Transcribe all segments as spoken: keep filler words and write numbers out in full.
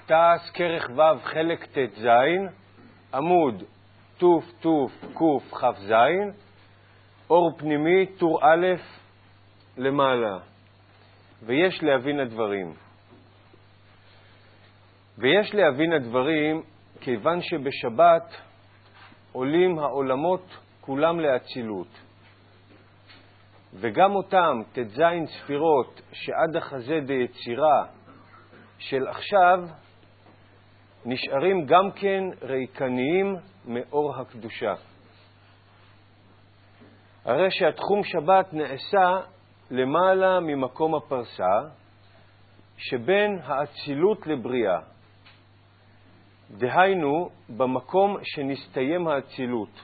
תעש כרך ו' חלק ט"ז, עמוד תוף תוף קוף כף ז, אור פנימי טור א' למעלה. ויש להבין הדברים. ויש להבין הדברים כיוון שבשבת עולים העולמות כולם לאצילות. וגם אותם ט"ז ספירות שעד החזה דיצירה של עכשיו נשארים גם כן ריקניים מאור הקדושה. הרי שהתחום שבת נעשה למעלה ממקום הפרסה שבין האצילות לבריאה. דהיינו במקום שנסתיים האצילות.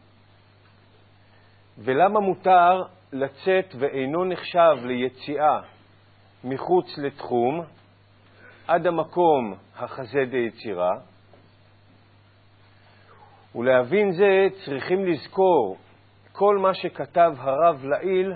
ולמה מותר לצאת ואינו נחשב ליציאה מחוץ לתחום עד המקום החזה דיצירה? ולהבין זה צריכים לזכור כל מה שכתב הרב לעיל,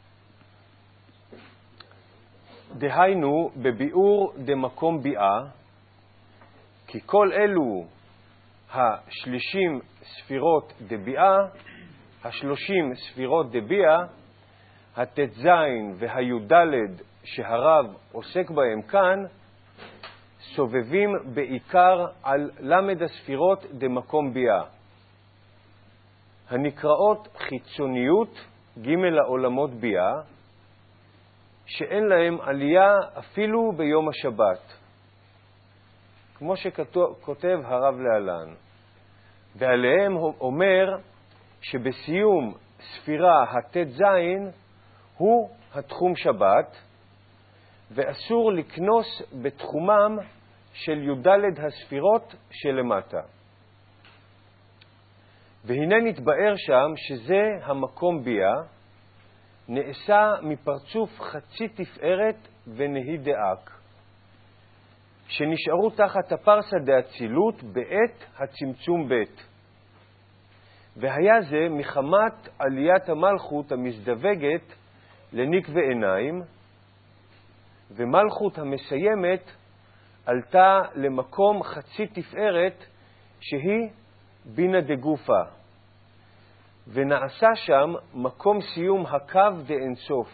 דהיינו בביאור דמקום ביאה, כי כל אלו השלישים ספירות דביאה, השלושים ספירות דביאה, הט"ז והי"ד שהרב עוסק בהם כאן, סובבים בעיקר על למד הספירות דמקום ביאה, הנקראות חיצוניות ג' העולמות ביאה, שאין להם עלייה אפילו ביום השבת, כמו שכותב הרב להלן. ועליהם אומר שבסיום ספירה הט"ז הוא התחום שבת, ואסור לקנוס בתחומם של י"ד הספירות שלמטה. והנה נתבאר שם שזה המקום ביאה, נעשה מפרצוף חצי תפארת ונהי דאק, שנשארו תחת הפרסה דאצילות בעת הצמצום בית. והיה זה מחמת עליית המלכות המזדווגת לנקווה עיניים, ומלכות המסיימת עלתה למקום חצי תפארת שהיא בינה דגופה, ונעשה שם מקום סיום הקו דאינסוף,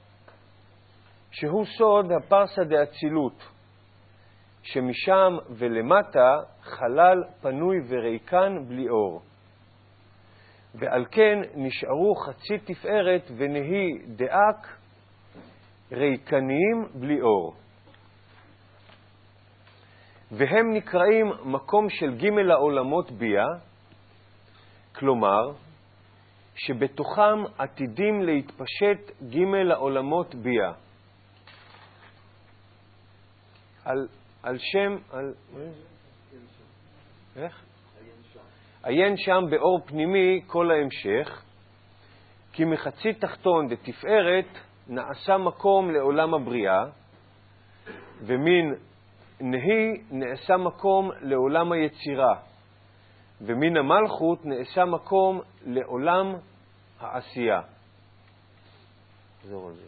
שהוא סוד הפרסה דאצילות, שמשם ולמטה חלל פנוי וריקן בלי אור. ועל כן נשארו חצי תפארת ונהי דאק ריקניים בלי אור. והם נקראים מקום של ג' העולמות ביאה, כלומר שבתוכם עתידים להתפשט ג' העולמות ביאה. על, על שם, על... איך? עיין שם באור פנימי כל ההמשך, כי מחצי תחתון דתפארת נעשה מקום לעולם הבריאה, ומן נהי נעשה מקום לעולם היצירה, ומן המלכות נעשה מקום לעולם העשייה. נחזור על זה.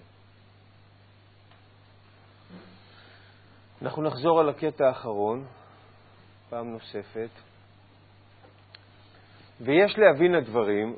אנחנו נחזור על הקטע האחרון פעם נוספת. ויש להבין הדברים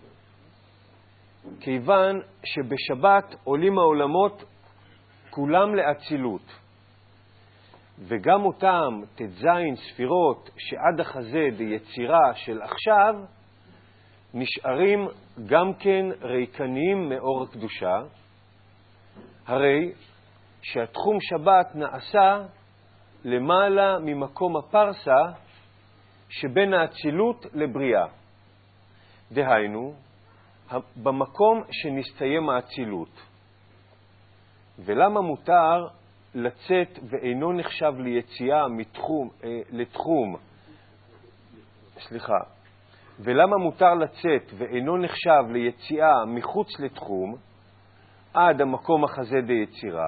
כיוון שבשבת עולים העולמות כולם לאצילות, וגם אותם ט"ז ספירות שעד החזה דיצירה של עכשיו נשארים גם כן ריקניים מאור הקדושה, הרי שהתחום שבת נעשה למעלה ממקום הפרסה שבין האצילות לבריאה, דהיינו במקום שנסתיים האצילות. ולמה מותר לצאת ואינו נחשב ליציאה מתחום אה, לתחום סליחה ולמה מותר לצאת ואינו נחשב ליציאה מחוץ לתחום עד המקום החזה דיצירה?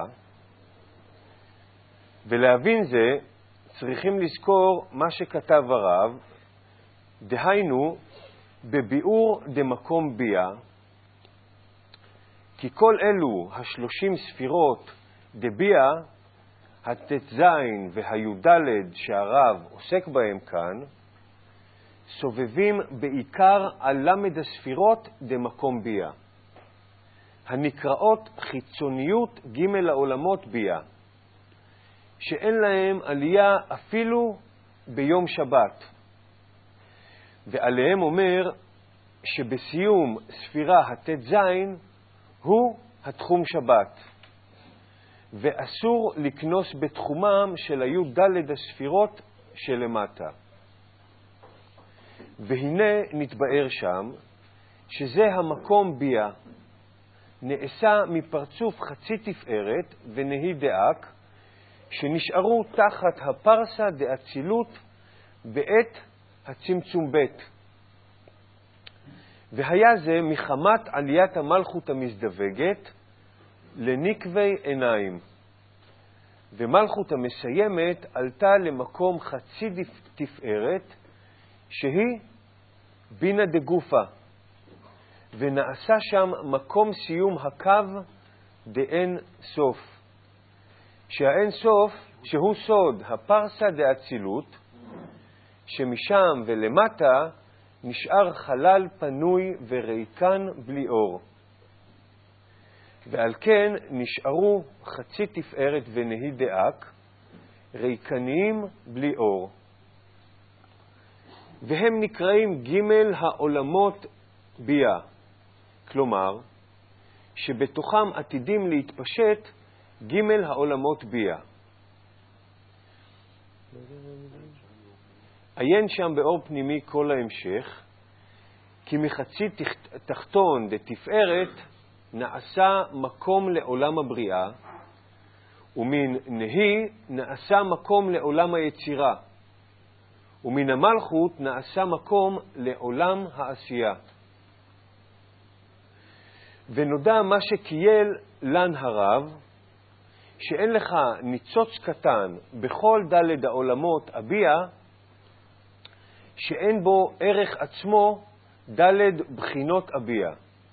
ולהבין זה צריכים לזכור מה שכתב הרב, דהיינו בביאור דמקום ביאה, כי כל אלו השלושים ספירות דביאה, הט"ז והי"ד שהרב עוסק בהם כאן, סובבים בעיקר על למד הספירות דמקום ביה, הנקראות חיצוניות ג' העולמות ביה, שאין להם עלייה אפילו ביום שבת. ועליהם אומר שבסיום ספירה הט"ז הוא התחום שבת, ואסור לקנוס בתחומם של הי"ד הספירות שלמטה. והנה נתבאר שם שזה המקום ביה, נעשה מפרצוף חצי תפארת ונהי דאק, שנשארו תחת הפרסה דאצילות בעת הצמצום בית. והיה זה מחמת עליית המלכות המזדווגת לנקבי עיניים, ומלכות המסיימת עלתה למקום חצי תפארת שהיא בינה דגופה, ונעשה שם מקום סיום הקו דאין סוף, שהאין סוף שהוא סוד הפרסה דאצילות, שמשם ולמטה נשאר חלל פנוי וריקן בלי אור. ועל כן נשארו חצי תפארת ונהי דאק, ריקניים בלי אור. והם נקראים ג' העולמות ביה, כלומר, שבתוכם עתידים להתפשט ג' העולמות ביה. עיין שם באור פנימי כל ההמשך, כי מחצי תחתון דתפארת נעשה מקום לעולם הבריאה, ומן נהי נעשה מקום לעולם היצירה, ומן המלכות נעשה מקום לעולם העשייה. ונודע מה שקייל לן הרב, שאין לך ניצוץ קטן בכל דלת העולמות אביה, שאין בו ערך עצמו דלת בחינות אביה.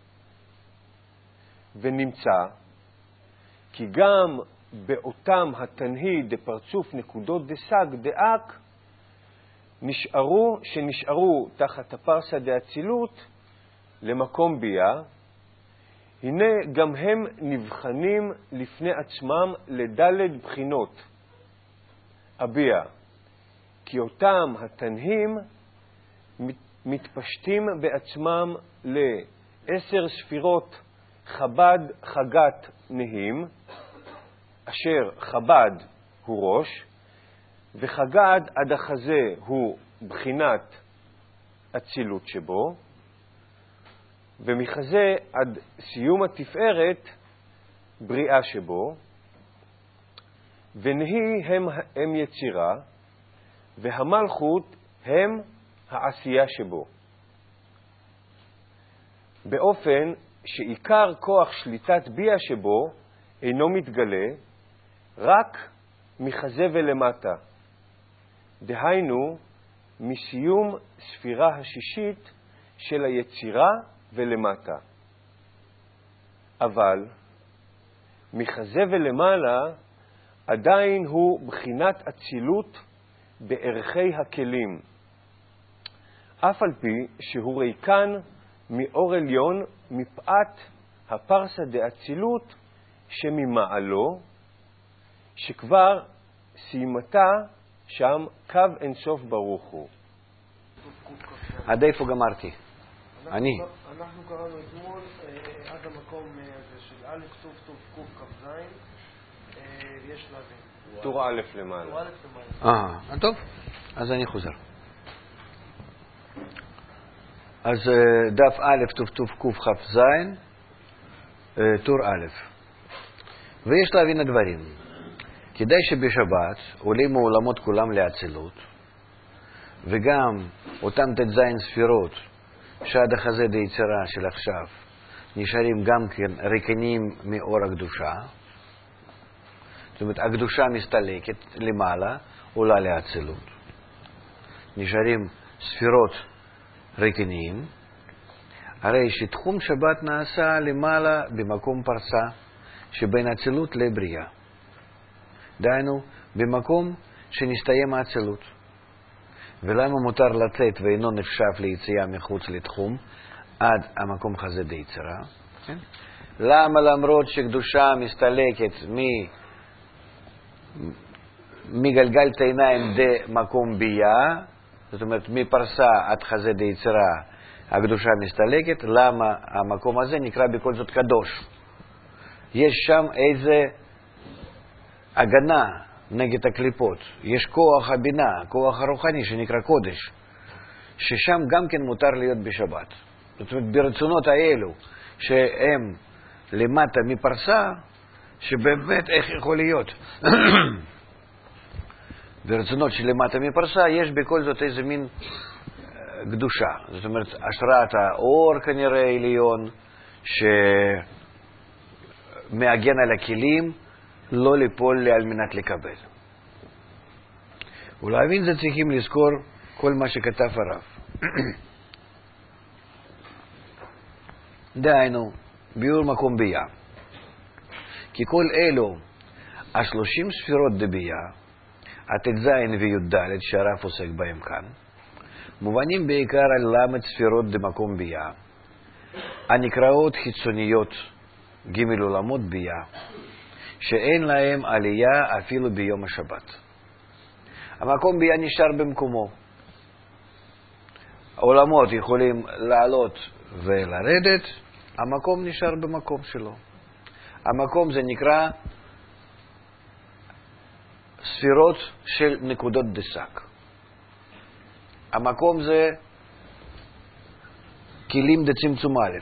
ונמצא כי גם באותם התנהי דפרצוף נקודות דסג דאק, נשארו, שנשארו תחת הפרסה דאצילות למקום ביה, הנה גם הם נבחנים לפני עצמם לדלת בחינות אביה, כי אותם התנהים מתפשטים בעצמם לעשר ספירות חב"ד חגת נהים, אשר חב"ד הוא ראש, וחגת עד החזה הוא בחינת אצילות שבו, ומחזה עד סיום התפארת בריאה שבו, ונהי הם, הם יצירה, והמלכות הם העשייה שבו. באופן שעיקר כוח שליטת ביה שבו אינו מתגלה רק מחזה ולמטה, דהיינו מסיום ספירה השישית של היצירה ולמטה. אבל מחזה ולמעלה עדיין הוא בחינת אצילות בערכי הכלים, אף על פי שהוא ריקן מאור עליון מפאת הפרסה דאצילות שממעלו, שכבר סיימתה שם קו אינסוף ברוך הוא. עד איפה גמרתי? אני. אנחנו קראנו אתמול עד המקום הזה של א' טוב טוב קוף כ"ז, ויש להבין. טור א' למעלה. טור א' למעלה. אה, טוב. אז אני חוזר. אז דף א' טוב טוב קוף כ"ז, טור א'. ויש להבין הדברים. כדאי שבשבת עולים מעולמות כולם לאצילות, וגם אותם ט"ז ספירות שעד החזה דיצירה של עכשיו נשארים גם כן ריקנים מאור הקדושה. זאת אומרת, הקדושה מסתלקת למעלה, עולה לאצילות. נשארים ספירות ריקנים, הרי שתחום שבת נעשה למעלה במקום פרסה שבין אצילות לבריאה. דהיינו, במקום שנסתיים האצילות. ולמה מותר לצאת ואינו נחשב ליציאה מחוץ לתחום עד המקום חזה דיצרה? כן? למה למרות שקדושה מסתלקת מ... מגלגלת עיניים דמקום ביה, זאת אומרת מפרסה עד חזה דיצרה הקדושה מסתלקת, למה המקום הזה נקרא בכל זאת קדוש? יש שם איזה הגנה נגד הקליפות, יש כוח הבינה, כוח הרוחני שנקרא קודש, ששם גם כן מותר להיות בשבת. זאת אומרת, ברצונות האלו שהם למטה מפרסה, שבאמת איך יכול להיות? ברצונות שלמטה מפרסה יש בכל זאת איזה מין קדושה. זאת אומרת, השראת האור כנראה עליון, שמאגן על הכלים, לא ליפול על מנת לקבל. ולהבין זה צריכים לזכור כל מה שכתב הרב. דהיינו, ביור מקום ביה. כי כל אלו, השלושים ספירות דביה, הט"ז וי"ד שהרב עוסק בהם כאן, מובנים בעיקר על למד ספירות דמקום ביה, הנקראות חיצוניות ג' עולמות ביה, שאין להם עלייה אפילו ביום השבת. המקום ביה נשאר במקומו. העולמות יכולים לעלות ולרדת, המקום נשאר במקום שלו. המקום זה נקרא ספירות של נקודות דסק. המקום זה כלים דצמצום א'.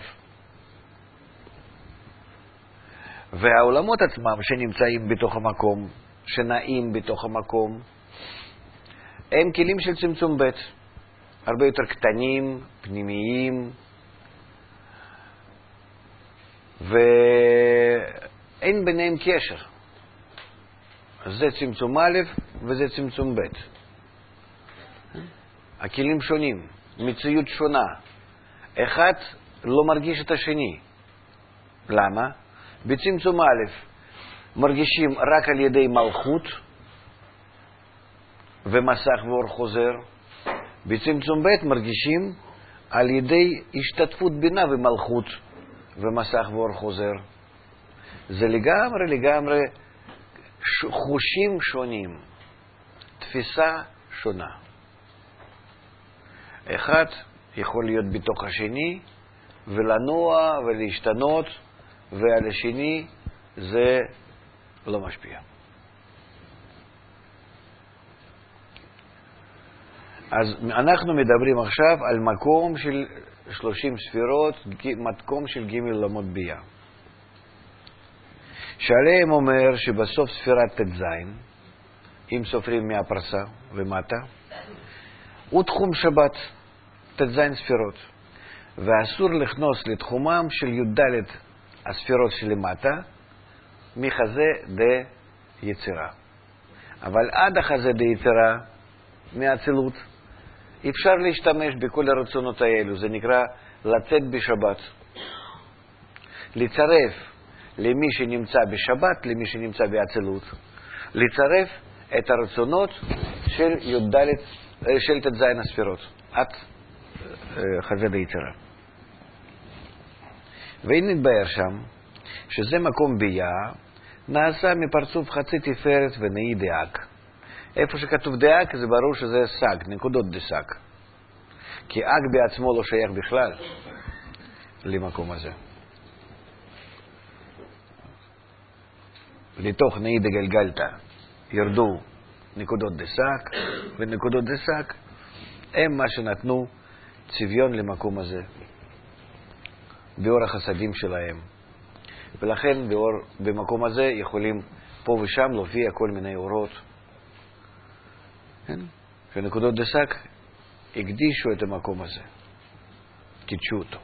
והעולמות עצמם שנמצאים בתוך המקום, שנעים בתוך המקום, הם כלים של צמצום ב', הרבה יותר קטנים, פנימיים, ואין ביניהם קשר. זה צמצום א' וזה צמצום ב'. הכלים שונים, מציאות שונה. אחד לא מרגיש את השני. למה? בצמצום א' מרגישים רק על ידי מלכות ומסך ואור חוזר. בצמצום ב' מרגישים על ידי השתתפות בינה ומלכות ומסך ואור חוזר. זה לגמרי לגמרי חושים שונים, תפיסה שונה. אחד יכול להיות בתוך השני ולנוע ולהשתנות, ועל השני זה לא משפיע. אז אנחנו מדברים עכשיו על מקום של שלושים ספירות, מקום של ג' עולמות ביה. שעליהם אומר שבסוף ספירת ט"ז, אם סופרים מהפרסה ומטה, הוא תחום שבת, ט"ז ספירות, ואסור לכנוס לתחומם של י"ד הספירות שלמטה, מחזה דה יצירה. אבל עד החזה דה יצירה, מהאצילות, אפשר להשתמש בכל הרצונות האלו. זה נקרא לצאת בשבת. לצרף למי שנמצא בשבת, למי שנמצא באצילות, לצרף את הרצונות של י"ד, של ט"ז הספירות, עד חזה דה יצירה. והנה נתבהר שם שזה מקום ביה נעשה מפרצוף חצי תפארת ונאי דאק. איפה שכתוב דאק זה ברור שזה סג, נקודות דסג. כי אק בעצמו לא שייך בכלל למקום הזה. לתוך נאי דגלגלתא ירדו נקודות דסג, ונקודות דסג הם מה שנתנו צביון למקום הזה באור החסדים שלהם. ולכן באור, במקום הזה יכולים פה ושם להופיע כל מיני אורות. כן? ונקודות דסק הקדישו את המקום הזה, קידשו אותו.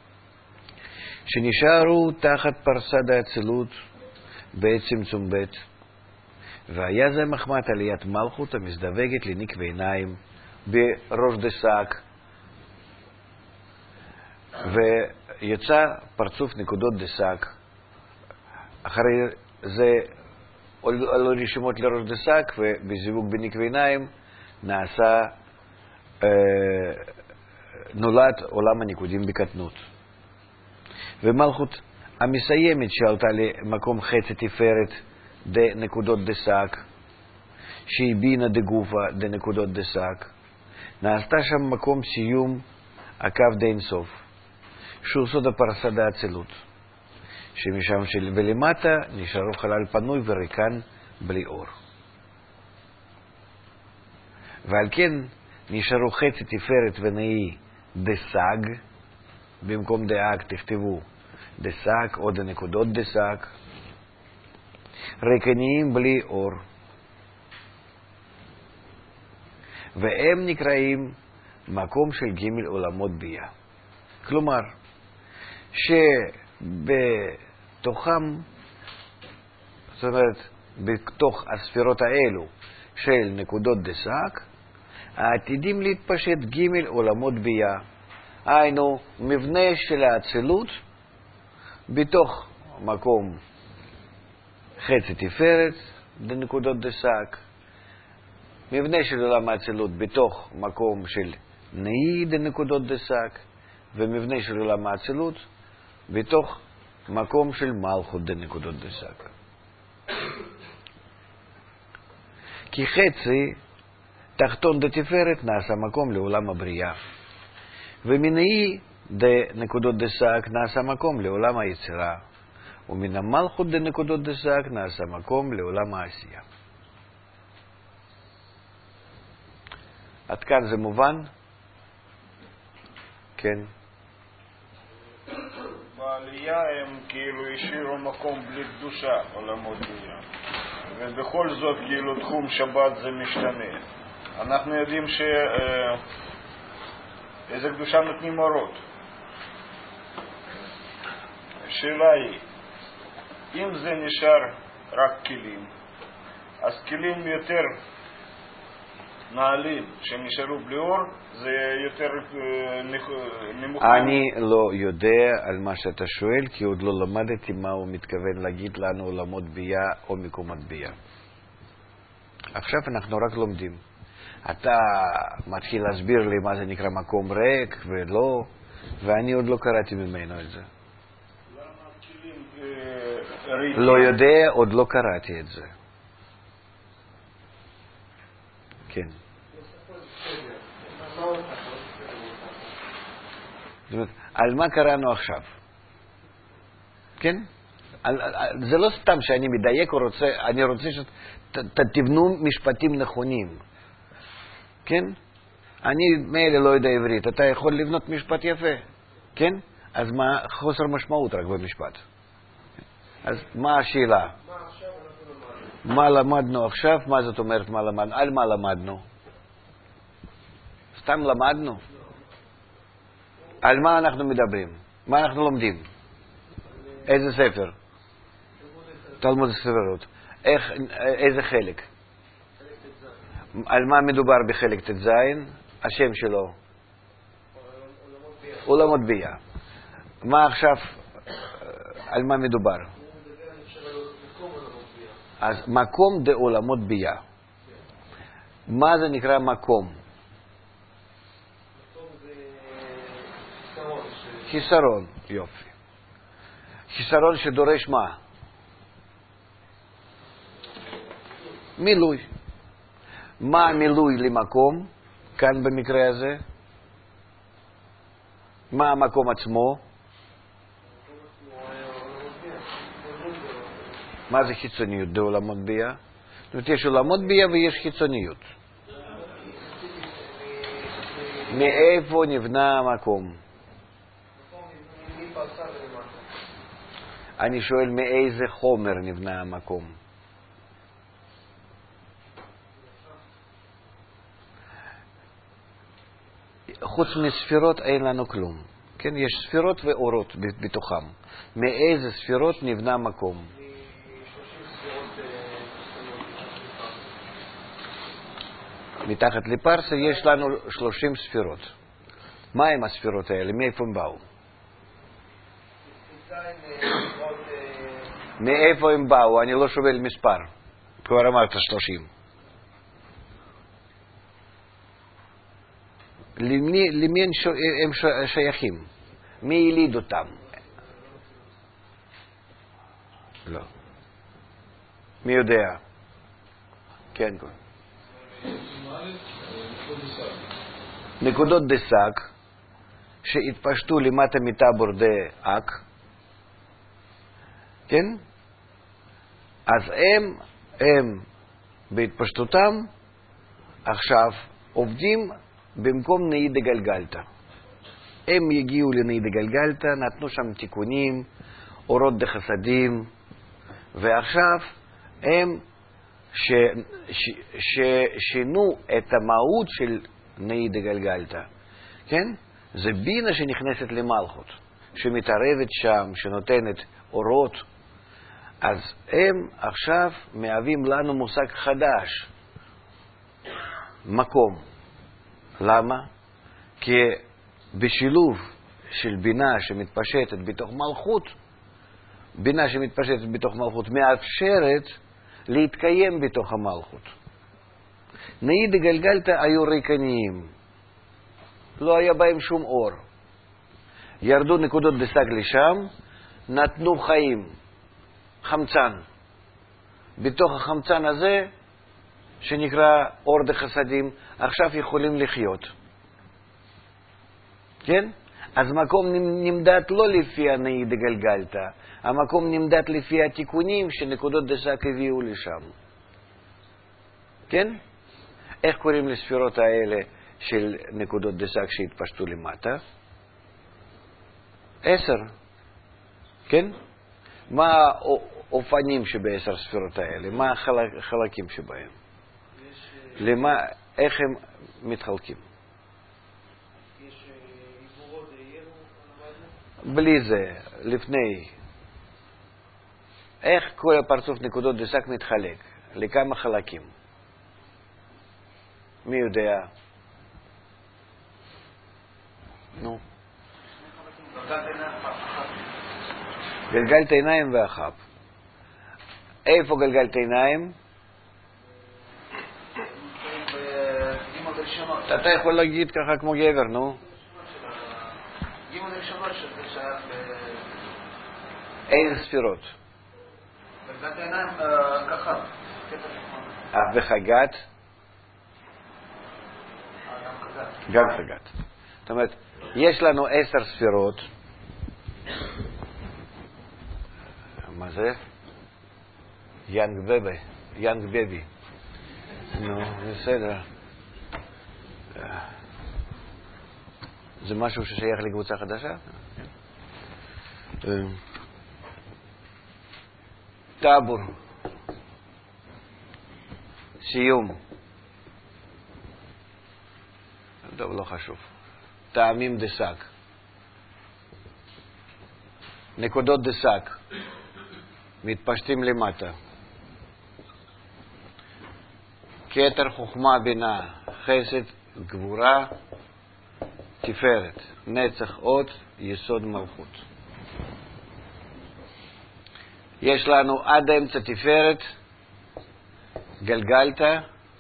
שנשארו תחת פרסד האצילות בעת צמצום ב', והיה זה מחמת עליית מלכות המזדווגת לניק ועיניים בראש דסק, ויצא פרצוף נקודות דסק. אחרי זה עלו רשימות לראש דסק, ובזיווג בנקבי עיניים נעשה, אה, נולד עולם הניקודים בקטנות. ומלכות המסיימת שעלתה למקום חצי תפארת דנקודות דסק, שהיא בינה דגופה דנקודות דסק, נעשתה שם מקום סיום הקו דאינסוף, שהוא סוד הפרסה דאצילות, שמשם של ולמטה נשארו חלל פנוי וריקן בלי אור. ועל כן נשארו חצי תפארת ונאי דסג, במקום דאג תכתבו דסק או דנקודות דסק, ריקניים בלי אור. והם נקראים מקום של ג' עולמות בייה. כלומר, שבתוכם, זאת אומרת, בתוך הספירות האלו של נקודות דסק, העתידים להתפשט ג' עולמות בייה. היינו, מבנה של האצילות בתוך מקום חצי תפארת דנקודות דסק, מבנה של עולם האצילות בתוך מקום של נאי דנקודות דסק, ומבנה של עולם האצילות בתוך מקום של מלכות דנקודות דסק. כי חצי תחתון דתפארת נעשה מקום לעולם הבריאה, ומנאי דנקודות דסק נעשה מקום לעולם היצירה, ומן המלכות דנקודות דסק נעשה מקום לעולם העשייה. עד כאן זה מובן? כן. בעלייה הם כאילו השאירו מקום בלי קדושה, עולמות בריאה. ובכל זאת כאילו תחום שבת זה משתנה. אנחנו יודעים ש... איזה קדושה נותנים אורות. השאלה היא, אם זה נשאר רק כלים, אז כלים יותר נעלים שנשארו בלי אור, זה יותר נמוכים. אני לא יודע על מה שאתה שואל, כי עוד לא למדתי מה הוא מתכוון להגיד לנו עולמות בייה או מקומות בייה. עכשיו אנחנו רק לומדים. אתה מתחיל להסביר לי מה זה נקרא מקום ריק ולא, ואני עוד לא קראתי ממנו את זה. לא יודע, עוד לא קראתי את זה. כן. זאת אומרת, על מה קראנו עכשיו? כן? על, על, זה לא סתם שאני מדייק או רוצה, אני רוצה שתבנו משפטים נכונים. כן? אני מילא לא יודע עברית, אתה יכול לבנות משפט יפה. כן? אז מה, חוסר משמעות רק במשפט. אז מה השאלה? מה למדנו עכשיו? מה זאת אומרת מה למדנו? על מה למדנו? סתם למדנו? על מה אנחנו מדברים? מה אנחנו לומדים? איזה ספר? תלמוד ספרות. איך, איזה חלק? על מה מדובר בחלק ט"ז? השם שלו? עולמות בייה. מה עכשיו, על מה מדובר? אז מקום דעולמות בייה. מה זה נקרא מקום? חיסרון, יופי. חיסרון שדורש מה? מילוי. מה המילוי למקום? כאן במקרה הזה. מה המקום עצמו? מה זה חיצוניות בעולמות בייה? זאת אומרת, יש עולמות בייה ויש חיצוניות. מאיפה נבנה המקום? אני שואל מאיזה חומר נבנה המקום? חוץ מספירות אין לנו כלום. כן, יש ספירות ואורות בתוכם. מאיזה ספירות נבנה מקום? מתחת לפרסה יש לנו שלושים ספירות. מה הם הספירות האלה? מאיפה הם באו? מאיפה הם באו? אני לא שובל מספר. כבר אמרת שלושים. למי, למי הם שייכים? מי יליד אותם? לא. מי יודע? כן, כן. נקודות דסק שהתפשטו למטה מטאבור דאק, כן? אז הם, הם בהתפשטותם עכשיו עובדים במקום נאי דגלגלתא. הם יגיעו לנאי דגלגלתא, נתנו שם תיקונים, אורות דחסדים, ועכשיו הם ש, ש, ש, שינו את המהות של נאי דגלגלתא, כן? זה בינה שנכנסת למלכות, שמתערבת שם, שנותנת אורות. אז הם עכשיו מהווים לנו מושג חדש, מקום. למה? כי בשילוב של בינה שמתפשטת בתוך מלכות, בינה שמתפשטת בתוך מלכות מאפשרת להתקיים בתוך המלכות. נאי דגלגלתא היו ריקניים, לא היה בהם שום אור. ירדו נקודות דסק לשם, נתנו חיים, חמצן. בתוך החמצן הזה, שנקרא אור דחסדים, עכשיו יכולים לחיות. כן? אז מקום נמדד לא לפי הנאי דגלגלתא, המקום נמדד לפי התיקונים שנקודות דסק הביאו לשם. כן? איך קוראים לספירות האלה של נקודות דסק שהתפשטו למטה? עשר. כן? מה האופנים שבעשר ספירות האלה? מה החלקים שבהם? למה, איך הם מתחלקים? יש עיבורות דיינו? בלי זה, לפני. איך כל הפרצוף נקודות דסק מתחלק? לכמה חלקים? מי יודע? נו. גלגלת עיניים ואחב. איפה גלגלת עיניים? אתה יכול להגיד ככה כמו גבר, נו. גימון ראשונות שזה שייך ל... איזה ספירות? גלגלת עיניים ככה. אה, וחגת? גם חגת. זאת אומרת, יש לנו עשר ספירות. מה זה? יאנג בבי. יאנג בבי. נו, בסדר. זה משהו ששייך לקבוצה חדשה? טאבור. סיום. טוב, לא חשוב. טעמים דסק. נקודות דסק. מתפשטים למטה. כתר חוכמה בינה, חסד גבורה, תפארת, נצח אות, יסוד מלכות. יש לנו עד אמצע תפארת, גלגלתא,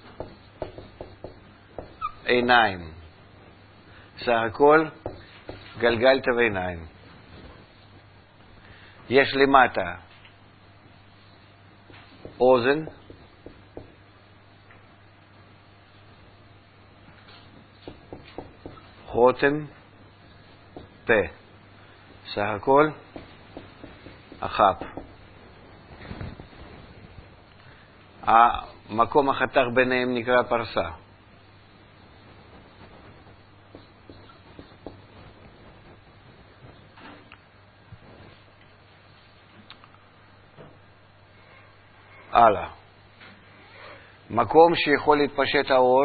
עיניים. סך הכל גלגלתא ועיניים. יש למטה אוזן, חותם, פה. סך הכל אחת. המקום החתך ביניהם נקרא פרסה. הלאה. מקום שיכול להתפשט האור,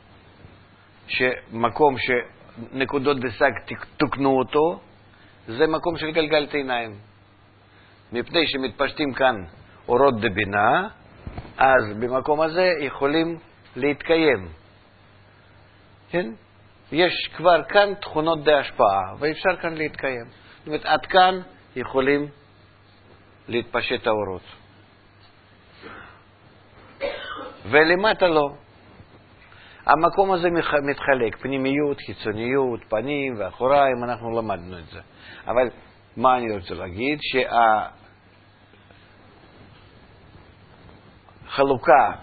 שמקום שנקודות דסק תוקנו אותו, זה מקום של גלגלת עיניים. מפני שמתפשטים כאן אורות דבינה, אז במקום הזה יכולים להתקיים. כן? יש כבר כאן תכונות בהשפעה, ואפשר כאן להתקיים. זאת אומרת, עד כאן יכולים להתפשט האורות. ולמטה לא. המקום הזה מתחלק, פנימיות, חיצוניות, פנים ואחוריים, אנחנו למדנו את זה. אבל מה אני רוצה להגיד? שהחלוקה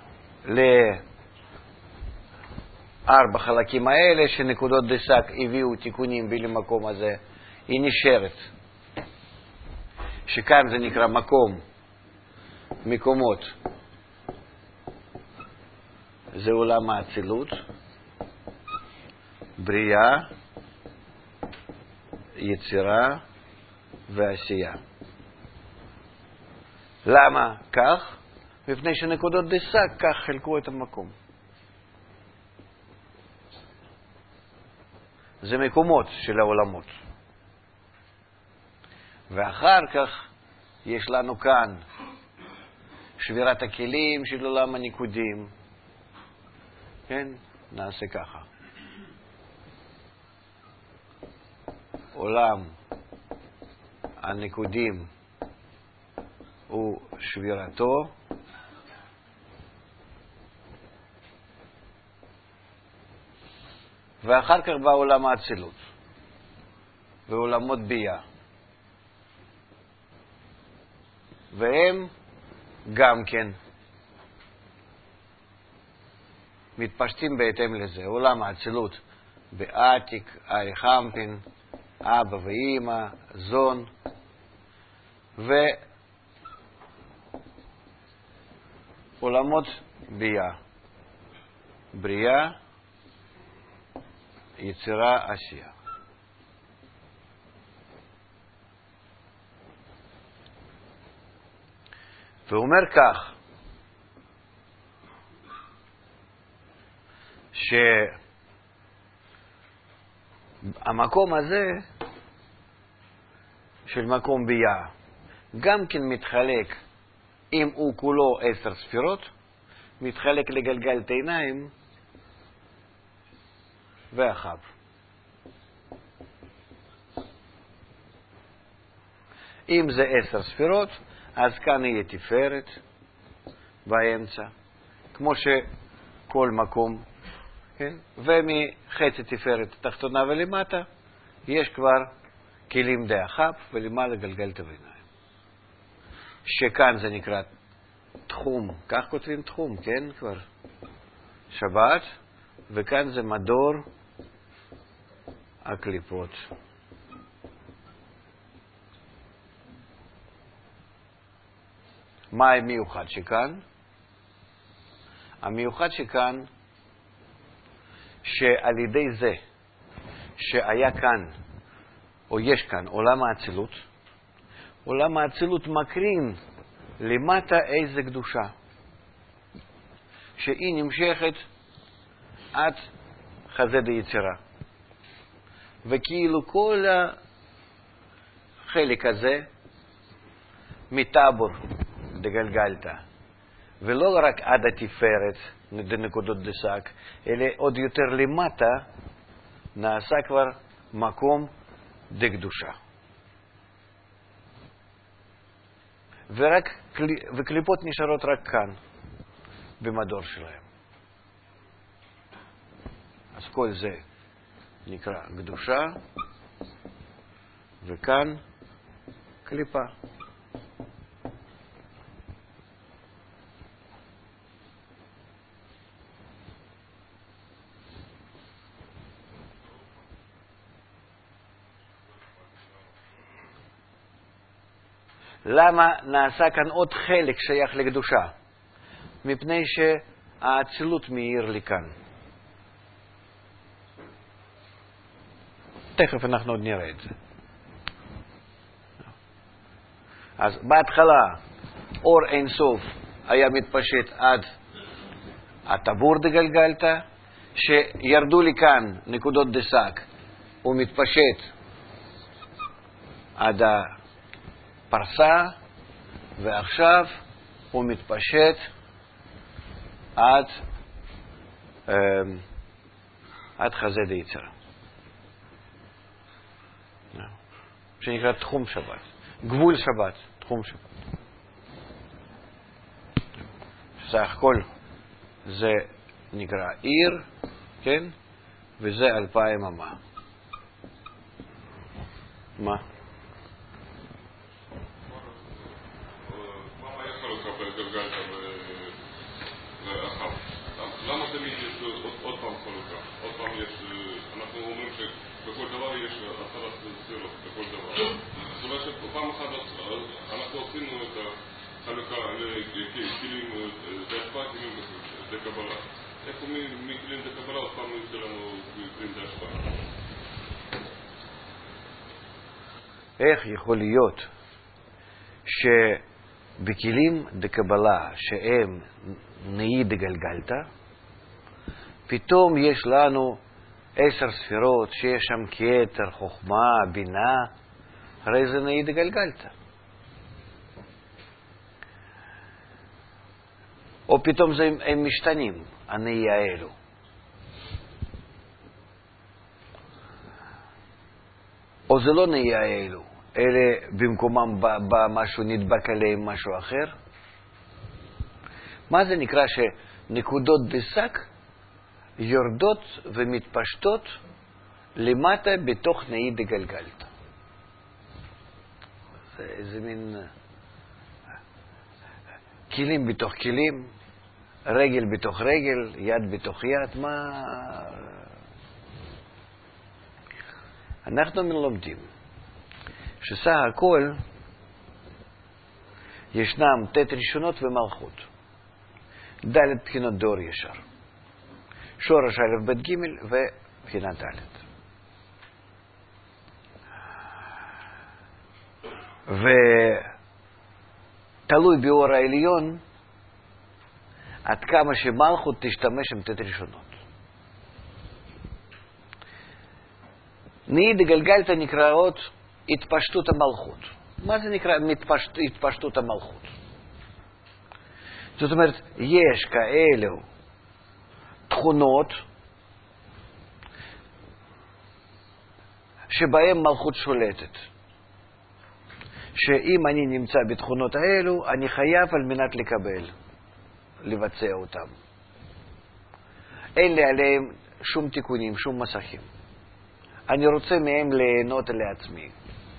לארבע חלקים האלה, שנקודות דסק הביאו תיקונים במקום הזה, היא נשארת. שכאן זה נקרא מקום, מקומות. זה עולם האצילות, בריאה, יצירה ועשייה. למה כך? מפני שנקודות דסק כך חלקו את המקום. זה מקומות של העולמות. ואחר כך יש לנו כאן שבירת הכלים של עולם הניקודים. כן, נעשה ככה. עולם הניקודים הוא שבירתו, ואחר כך בא עולם האצילות ועולמות בייה, והם גם כן מתפשטים בהתאם לזה. עולם האצילות בעתיק, ארי חמפין, אבא ואמא, זון, ועולמות בייה, בריאה, יצירה, עשייה. והוא אומר כך, שהמקום הזה של מקום בייה גם כן מתחלק, אם הוא כולו עשר ספירות, מתחלק לגלגל עיניים ואחב. אם זה עשר ספירות, אז כאן יהיה תפארת באמצע, כמו שכל מקום, כן? ומחצי תפארת תחתונה ולמטה יש כבר כלים די אחב, ולמעלה גלגל עיניים. שכאן זה נקרא תחום, כך כותבים תחום, כן? כבר שבת, וכאן זה מדור הקליפות. מה המיוחד שכאן? המיוחד שכאן, שעל ידי זה שהיה כאן, או יש כאן, עולם האצילות, עולם האצילות מקרין למטה איזה קדושה, שהיא נמשכת עד חזה דיצירה. וכאילו כל החלק הזה מטאבור דגלגלתא, ולא רק עד התפארת, נקודות דסק, אלא עוד יותר למטה נעשה כבר מקום דקדושה. ורק, וקליפות נשארות רק כאן, במדור שלהם. אז כל זה נקרא קדושה, וכאן קליפה. למה נעשה כאן עוד חלק שייך לקדושה? מפני שהאצילות מאיר לי כאן. תכף אנחנו עוד נראה את זה. אז בהתחלה אור אינסוף היה מתפשט עד הטבור דגלגלתא, שירדו לי כאן נקודות דסק, הוא מתפשט עד הפרסה, ועכשיו הוא מתפשט עד עד חזה דיצירה, שנקרא תחום שבת, גבול שבת, תחום שבת. סך הכל זה נקרא עיר, כן? וזה אלפיים אמה. מה? למה תמיד יש עוד פעם חלוקה? עוד פעם יש, אנחנו אומרים שבכל דבר יש עשרת ספירות, בכל דבר. זאת אומרת שפעם אחת אנחנו עשינו את החלוקה לכלים דשפה, כלים דקבלה. איפה מכלים דקבלה עוד פעם יש לנו כלים דשפה? איך יכול להיות שבכלים דקבלה שהם נאי דגלגלתא, פתאום יש לנו עשר ספירות שיש שם כתר, חוכמה, בינה, הרי זה נאי דגלגלתא. או פתאום זה, הם משתנים, הנאי האלו. או זה לא נאי האלו, אלה במקומם בא משהו נדבק עליהם משהו אחר. מה זה נקרא שנקודות בשק יורדות ומתפשטות למטה בתוך נאי דגלגלתא? זה איזה מין כלים בתוך כלים, רגל בתוך רגל, יד בתוך יד, מה... אנחנו מלומדים שסך הכל ישנם תת ראשונות ומלכות. ד' בחינות דור ישר. שורש א' ב' ג' ובחינת ד'. ותלוי באור העליון עד כמה שמלכות תשתמש עם תת ראשונות. נאי דגלגלתא נקראות התפשטות המלכות. מה זה נקרא מתפשט, התפשטות המלכות? זאת אומרת, יש כאלו תכונות שבהם מלכות שולטת. שאם אני נמצא בתכונות האלו, אני חייב על מנת לקבל, לבצע אותם. אין לי עליהם שום תיקונים, שום מסכים. אני רוצה מהם ליהנות לעצמי.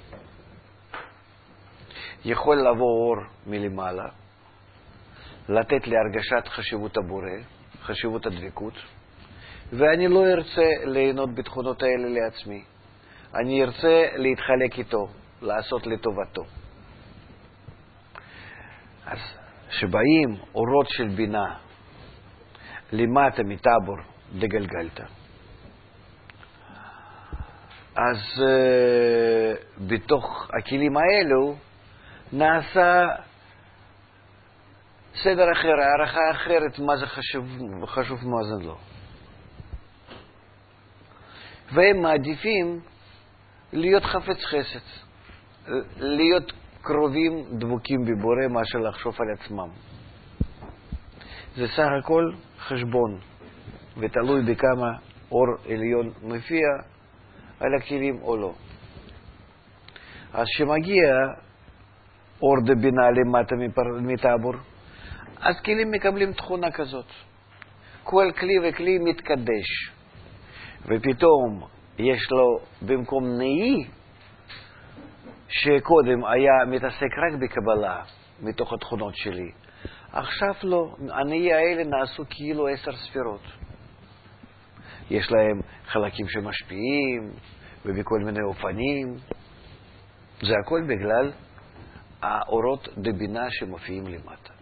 יכול לבוא אור מלמעלה, לתת לי הרגשת חשיבות הבורא, חשיבות הדבקות, ואני לא ארצה ליהנות בתכונות האלה לעצמי. אני ארצה להתחלק איתו, לעשות לטובתו. אז שבאים אורות של בינה למטה מטבור דגלגלתא, אז uh, בתוך הכלים האלו נעשה סדר אחר, הערכה אחרת, מה זה חשוב, חשוב מה זה לא. והם מעדיפים להיות חפץ חסד, להיות קרובים, דבוקים בבורא, מאשר לחשוב על עצמם. זה סך הכל חשבון, ותלוי בכמה אור עליון מופיע על הכלים או לא. אז שמגיע אור דבינה למטה מטבור, אז כלים מקבלים תכונה כזאת. כל כלי וכלי מתקדש, ופתאום יש לו במקום נאי, שקודם היה מתעסק רק בקבלה מתוך התכונות שלי, עכשיו לא, הנאי האלה נעשו כאילו עשר ספירות. יש להם חלקים שמשפיעים ובכל מיני אופנים. זה הכל בגלל האורות דבינה שמופיעים למטה.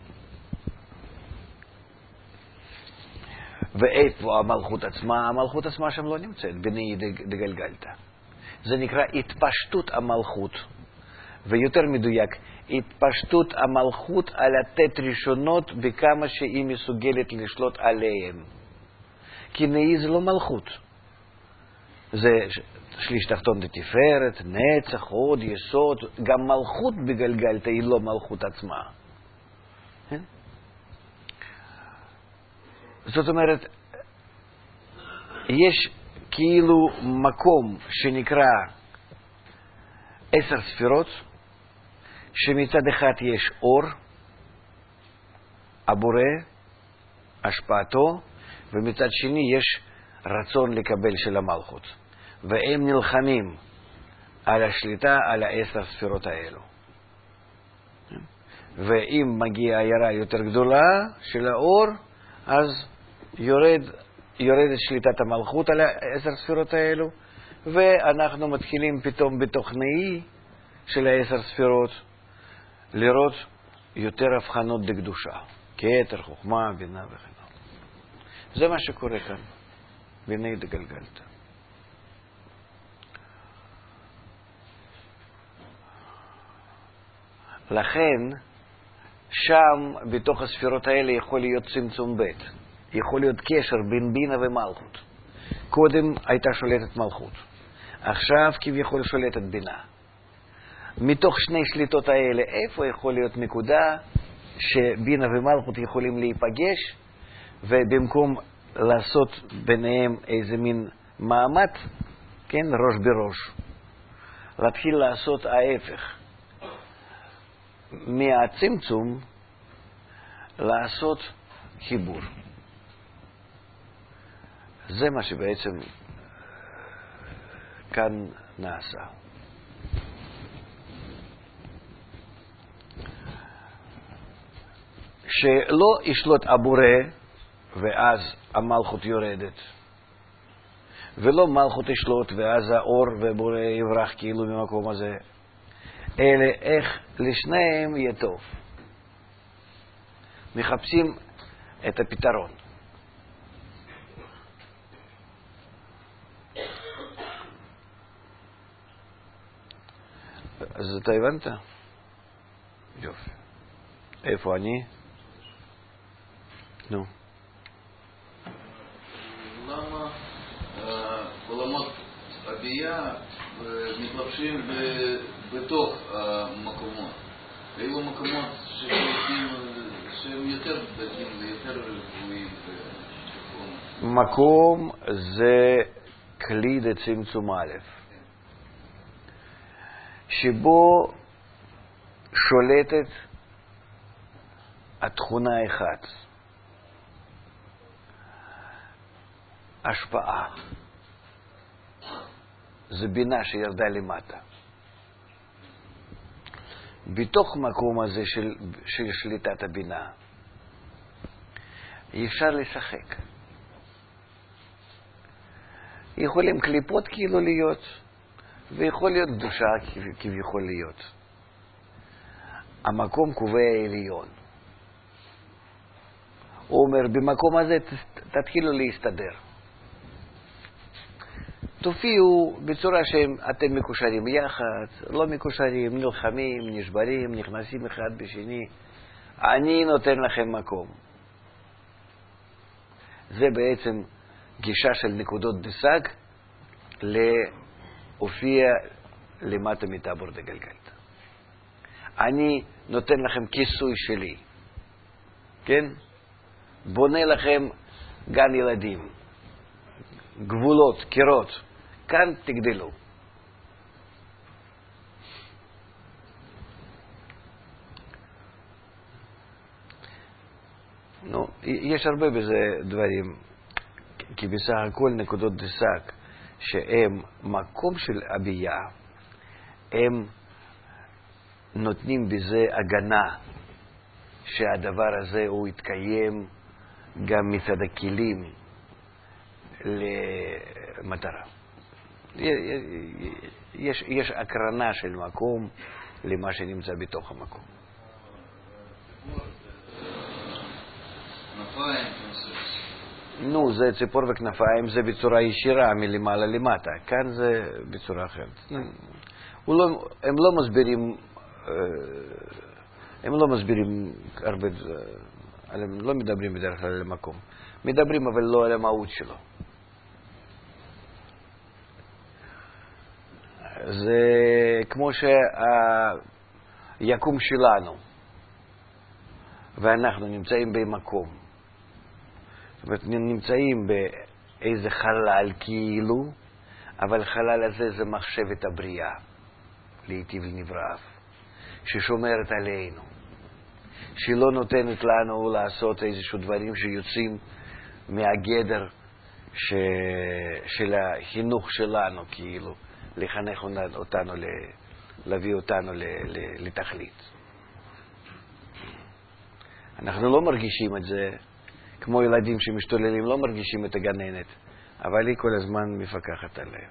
ואיפה המלכות עצמה? המלכות עצמה שם לא נמצאת, בנאי דגלגלתא. זה נקרא התפשטות המלכות, ויותר מדויק, התפשטות המלכות על התת ראשונות בכמה שהיא מסוגלת לשלוט עליהם. כי נאי זה לא מלכות. זה שליש תחתון לתפארת, נצח, הוד, יסוד. גם מלכות בגלגלתא היא לא מלכות עצמה. זאת אומרת, יש כאילו מקום שנקרא עשר ספירות, שמצד אחד יש אור, הבורא, השפעתו, ומצד שני יש רצון לקבל של המלכות. והם נלחמים על השליטה על העשר ספירות האלו. ואם מגיעה עיירה יותר גדולה של האור, אז יורד, יורדת שליטת המלכות על העשר ספירות האלו, ואנחנו מתחילים פתאום בתוך נאי של העשר ספירות לראות יותר הבחנות לקדושה, כתר, חוכמה, בינה וכן הלאה. זה מה שקורה כאן, בני דגלגלתא. לכן, שם, בתוך הספירות האלה, יכול להיות צמצום ב', יכול להיות קשר בין בינה ומלכות. קודם הייתה שולטת מלכות, עכשיו כביכול שולטת בינה. מתוך שני שליטות האלה, איפה יכול להיות נקודה שבינה ומלכות יכולים להיפגש, ובמקום לעשות ביניהם איזה מין מעמד, כן, ראש בראש, להתחיל לעשות ההפך. מהצמצום לעשות חיבור. זה מה שבעצם כאן נעשה. שלא ישלוט הבורא ואז המלכות יורדת, ולא מלכות ישלוט ואז האור ובורא יברח כאילו ממקום הזה, אלא איך לשניהם יהיה טוב. מחפשים את הפתרון. אז אתה הבנת? יופי. איפה אני? נו. למה עולמות הבייה מתלבשים בתוך המקומות? היו מקומות שהם יותר דקים ויותר גבוהים. מקום זה כלי דצמצום א', שבו שולטת התכונה אחת, השפעה. זה בינה שירדה למטה. בתוך מקום הזה של, של שליטת הבינה אפשר לשחק. יכולים קליפות כאילו להיות, ויכול להיות קדושה כביכול להיות. המקום קובע עליון. הוא אומר, במקום הזה תתחילו להסתדר. תופיעו בצורה שאתם מקושרים יחד, לא מקושרים, נלחמים, נשברים, נכנסים אחד בשני. אני נותן לכם מקום. זה בעצם גישה של נקודות דסג להופיע למטה מטבור דגלגלתא. אני נותן לכם כיסוי שלי. כן? בונה לכם גן ילדים. גבולות, קירות. כאן תגדלו. נו, יש הרבה בזה דברים, כי בסך הכל נקודות דסק שהם מקום של הבייה, הם נותנים בזה הגנה שהדבר הזה הוא יתקיים גם מצד הכלים למטרה. יש, יש הקרנה של מקום למה שנמצא בתוך המקום. נו, זה ציפור וכנפיים, זה בצורה ישירה מלמעלה למטה. כאן זה בצורה אחרת. לא, הם לא מסבירים, הם לא מסבירים הרבה, הם לא מדברים בדרך כלל על המקום. מדברים אבל לא על המהות שלו. זה כמו שהיקום שלנו, ואנחנו נמצאים במקום. זאת אומרת, נמצאים באיזה חלל כאילו, אבל חלל הזה זה מחשבת הבריאה, להיטיב לנבראיו, ששומרת עלינו, שלא נותנת לנו לעשות איזשהו דברים שיוצאים מהגדר ש... של החינוך שלנו, כאילו, לחנך אותנו, להביא אותנו לתכלית. אנחנו לא מרגישים את זה, כמו ילדים שמשתוללים, לא מרגישים את הגננת, אבל היא כל הזמן מפקחת עליהם.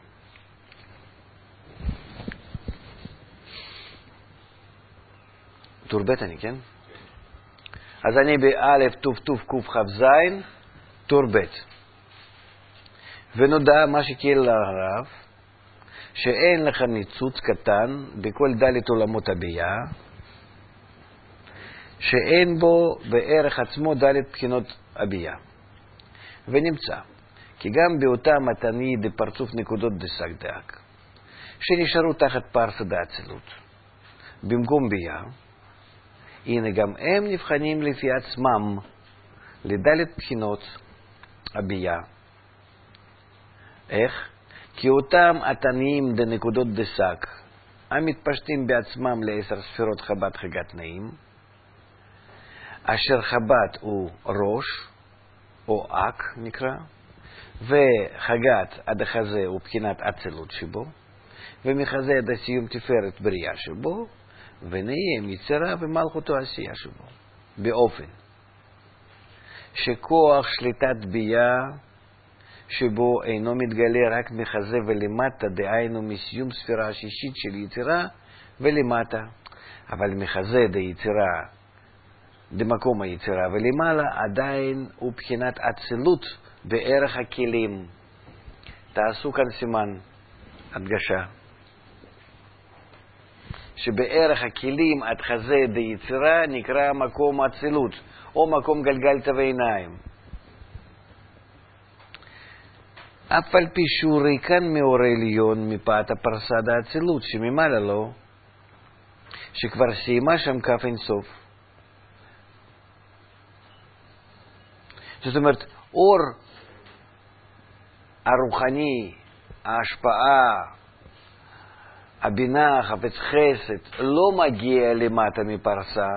טור ב' אני, כן? אז אני באלף טוב טוב קוף חב זין, טור ב'. ונודע מה שקיל לרב, שאין לך ניצוץ קטן בכל דלת עולמות הבייה, שאין בו בערך עצמו דלת בחינות הבייה. ונמצא, כי גם באותם מתני דפרצוף נקודות דסק דאק, שנשארו תחת פרסה דאצילות, במקום בייה, הנה גם הם נבחנים לפי עצמם לדלת בחינות הבייה. איך? כי אותם עתניים דנקודות דסק, המתפשטים בעצמם לעשר ספירות חב"ד חגת נעים, אשר חב"ד הוא ראש, או אק נקרא, וחגת עד החזה הוא בחינת אצילות שבו, ומחזה עד הסיום תפארת בריאה שבו, ונהיים יצירה ומלכותו עשייה שבו, באופן שכוח שליטת בייה שבו אינו מתגלה רק מחזה ולמטה, דהיינו מסיום ספירה השישית של יצירה ולמטה, אבל מחזה דיצירה, דמקום היצירה ולמעלה, עדיין הוא בחינת אצילות בערך הכלים. תעשו כאן סימן הדגשה. שבערך הכלים עד חזה דיצירה נקרא מקום אצילות, או מקום גלגלתא ועיניים. אף על פי שהוא ריקן מאור עליון מפאת הפרסה דאצילות שממעלה לו, שכבר סיימה שם כף אינסוף. זאת אומרת, אור הרוחני, ההשפעה, הבינה, חפץ חסד, לא מגיע למטה מפרסה,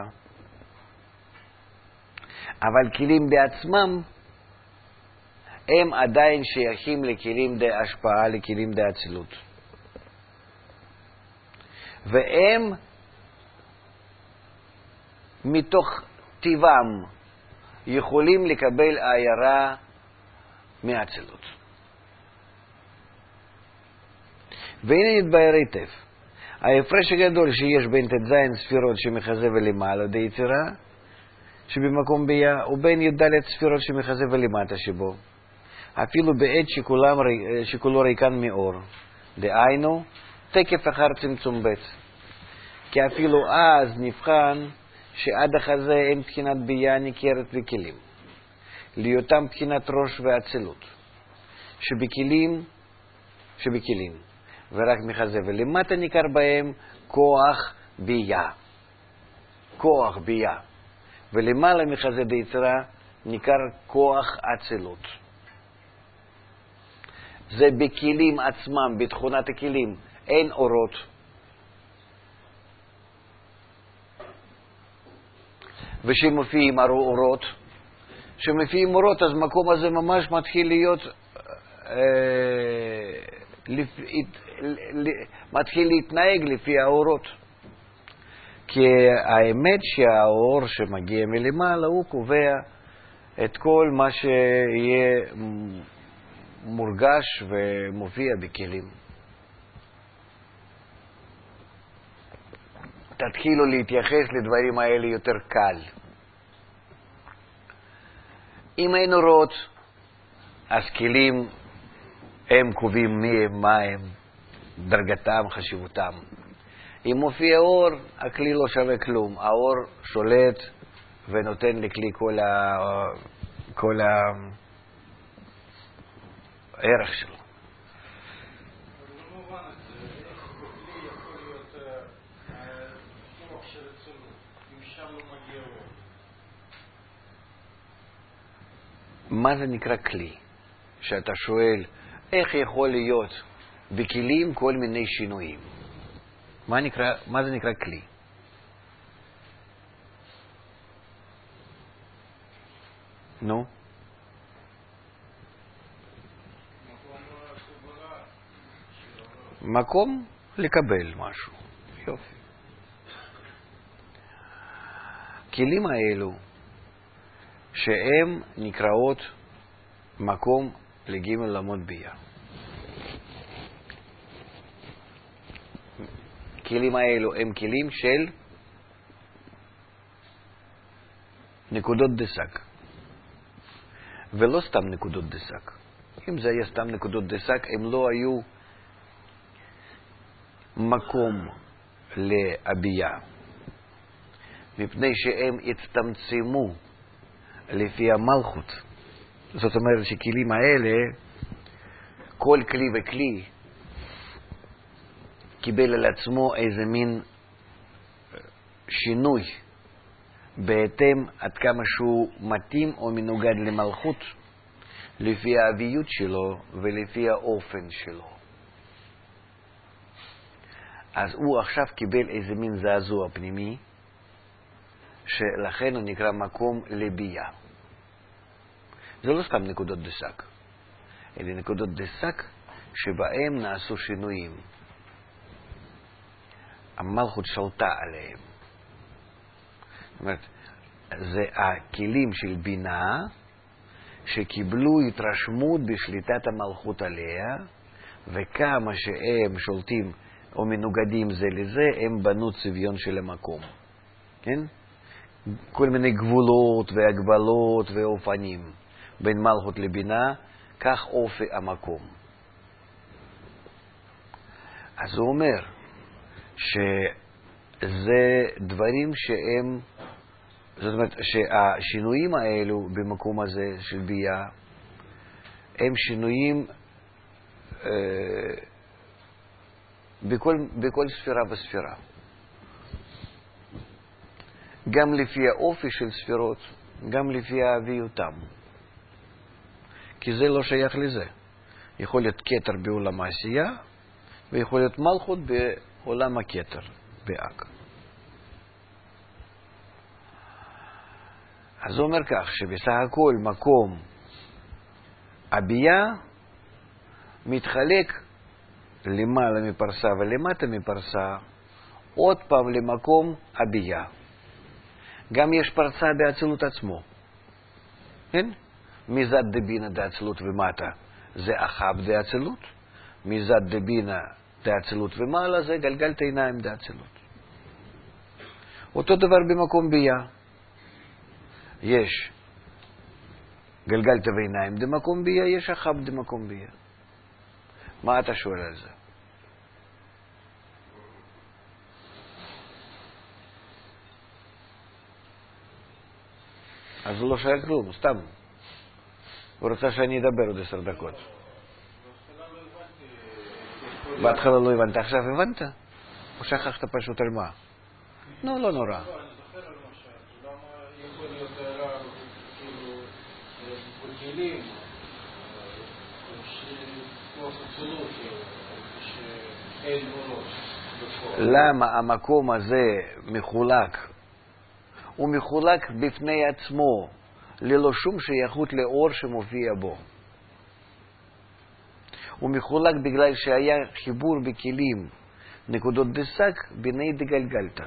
אבל כלים בעצמם הם עדיין שייכים לכלים די השפעה, לכלים די אצילות. והם מתוך טבעם יכולים לקבל הערה מאצילות. והנה נתבהר היטב, ההפרש הגדול שיש בין ט"ז ספירות שמחזה ולמעלה דיצירה שבמקום ביה, ובין י"ד ספירות שמחזה ולמטה שבו, אפילו בעת שכולם, שכולו ריקן מאור, דהיינו תקף אחר צמצום ב', כי אפילו אז נבחן שעד החזה אין בחינת ביה ניכרת בכלים, להיותם בחינת ראש ואצילות, שבכלים, שבכלים, ורק מחזה ולמטה ניכר בהם כוח ביה, כוח ביה, ולמעלה מחזה דיצירה ניכר כוח אצילות. זה בכלים עצמם, בתכונת הכלים, אין אורות. ושמופיעים אורות, שמופיעים אורות, אז מקום הזה ממש מתחיל להיות, אה, לפ, מתחיל להתנהג לפי האורות. כי האמת שהאור שמגיע מלמעלה הוא קובע את כל מה שיהיה מורגש ומופיע בכלים. תתחילו להתייחס לדברים האלה יותר קל. אם אין אורות, אז כלים הם קובעים מי הם, מה הם, דרגתם, חשיבותם. אם מופיע אור, הכלי לא שווה כלום. האור שולט ונותן לכלי כל ה... כל ה... הערך שלו. מה זה נקרא כלי? שאתה שואל, איך יכול להיות בכלים כל מיני שינויים? מה נקרא, מה זה נקרא כלי? נו? מקום לקבל משהו. יופי. כלים האלו שהם נקראות מקום לגימל לעמוד ביה. כלים האלו הם כלים של נקודות דסק. ולא סתם נקודות דסק. אם זה היה סתם נקודות דסק, הם לא היו מקום להביע. מפני שהם הצטמצמו לפי המלכות. זאת אומרת שכלים האלה, כל כלי וכלי קיבל על עצמו איזה מין שינוי בהתאם עד כמה שהוא מתאים או מנוגד למלכות לפי האביות שלו ולפי האופן שלו. אז הוא עכשיו קיבל איזה מין זעזוע פנימי, שלכן הוא נקרא מקום לבייה. זה לא סתם נקודות דסק, אלה נקודות דסק שבהם נעשו שינויים. המלכות שלטה עליהם. זאת אומרת, זה הכלים של בינה שקיבלו התרשמות בשליטת המלכות עליה, וכמה שהם שולטים או מנוגדים זה לזה, הם בנו צביון של המקום. כן? כל מיני גבולות והגבלות ואופנים בין מלכות לבינה, כך אופי המקום. אז הוא אומר שזה דברים שהם, זאת אומרת שהשינויים האלו במקום הזה של ביה הם שינויים אה, בכל, בכל ספירה וספירה. גם לפי האופי של ספירות, גם לפי האביותם. כי זה לא שייך לזה. יכול להיות כתר בעולם העשייה, ויכול להיות מלכות בעולם הכתר, באק. אז הוא אומר כך, שבסך הכל מקום הבייה מתחלק למעלה מפרסה ולמטה מפרסה, עוד פעם למקום הבייה. גם יש פרסה באצילות עצמו. כן? מזד דבינה דאצילות ומטה זה אחב דאצילות, מזד דבינה דאצילות ומעלה זה גלגלת עיניים דאצילות. אותו דבר במקום ביה. יש גלגלת ועיניים דמקום ביה, יש אחב דמקום ביה. מה אתה שואל על זה? אז הוא לא שואל כלום, סתם. הוא רוצה שאני אדבר עוד עשר דקות. בהתחלה לא הבנת, עכשיו הבנת? או שכחת פשוט על מה? נו, לא נורא. למה המקום הזה מחולק? הוא מחולק בפני עצמו, ללא שום שייכות לאור שמופיע בו. הוא מחולק בגלל שהיה חיבור בכלים, נקודות דסק ביני דגלגלתא.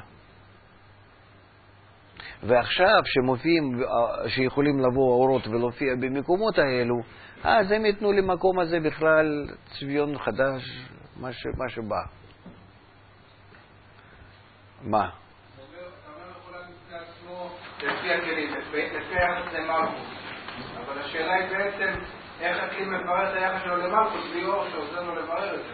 ועכשיו שמופיעים, שיכולים לבוא האורות ולהופיע במקומות האלו, אז הם יתנו למקום הזה בכלל צביון חדש, מה, ש, מה שבא. מה? לפי הכלים, לפי היחס למלכות. אבל השאלה היא בעצם איך הכלי מברר את היחס שלו למלכות, בלי אור שעוזר לו לברר את זה.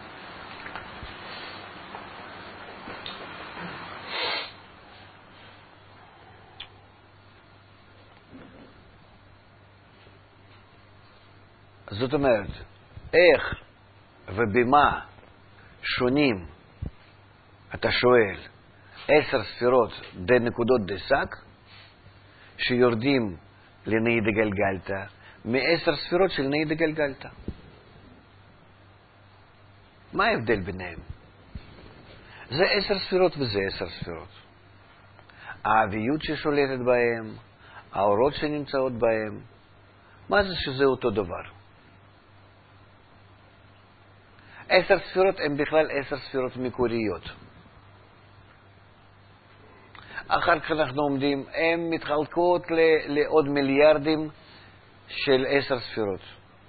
זאת אומרת, איך ובמה שונים, אתה שואל, עשר ספירות בנקודות דסק, שיורדים לנאי דגלגלתא, מעשר ספירות של נאי דגלגלתא. מה ההבדל ביניהם? זה עשר ספירות וזה עשר ספירות. האביות ששולטת בהם, האורות שנמצאות בהם. מה זה שזה אותו דבר? עשר ספירות הן בכלל עשר ספירות מקוריות. אחר כך אנחנו עומדים, הן מתחלקות לעוד מיליארדים של עשר ספירות.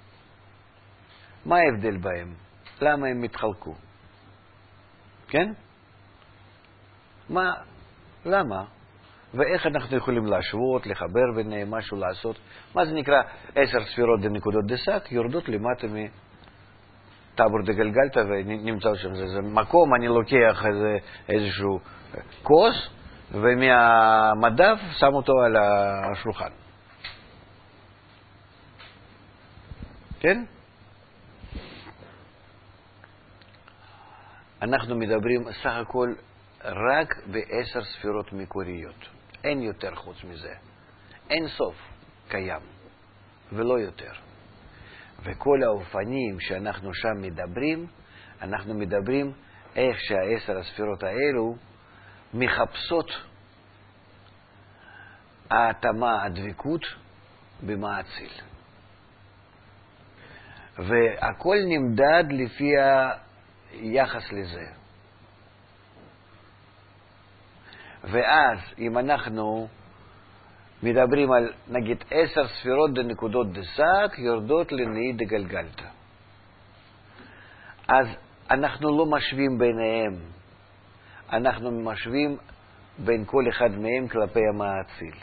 מה ההבדל בהם? למה הם מתחלקו? כן? מה? למה? ואיך אנחנו יכולים להשוות, לחבר ביניהם, משהו לעשות? מה זה נקרא עשר ספירות דנקודות דסק? יורדות למטה מטבור דגלגלתא ונמצא שם. זה, זה מקום, אני לוקח איזה, איזשהו כוס, ומהמדף שם אותו על השולחן. כן? אנחנו מדברים סך הכל רק בעשר ספירות מקוריות. אין יותר חוץ מזה. אין סוף קיים, ולא יותר. וכל האופנים שאנחנו שם מדברים, אנחנו מדברים איך שהעשר הספירות האלו מחפשות ההתאמה, הדבקות במעציל. והכל נמדד לפי היחס לזה. ואז אם אנחנו מדברים על נגיד עשר ספירות דנקודות דסק יורדות לנאי דגלגלתא, אז אנחנו לא משווים ביניהם, אנחנו משווים בין כל אחד מהם כלפי המעציל.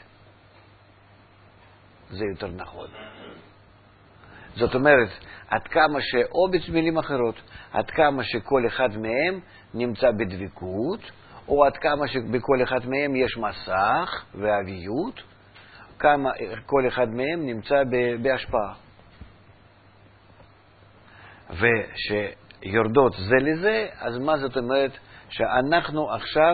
זה יותר נכון. זאת אומרת, עד כמה ש... או במילים אחרות, עד כמה שכל אחד מהם נמצא בדבקות, או עד כמה שבכל אחד מהם יש מסך ואביות, כמה כל אחד מהם נמצא בהשפעה. ושיורדות זה לזה, אז מה זאת אומרת? שאנחנו עכשיו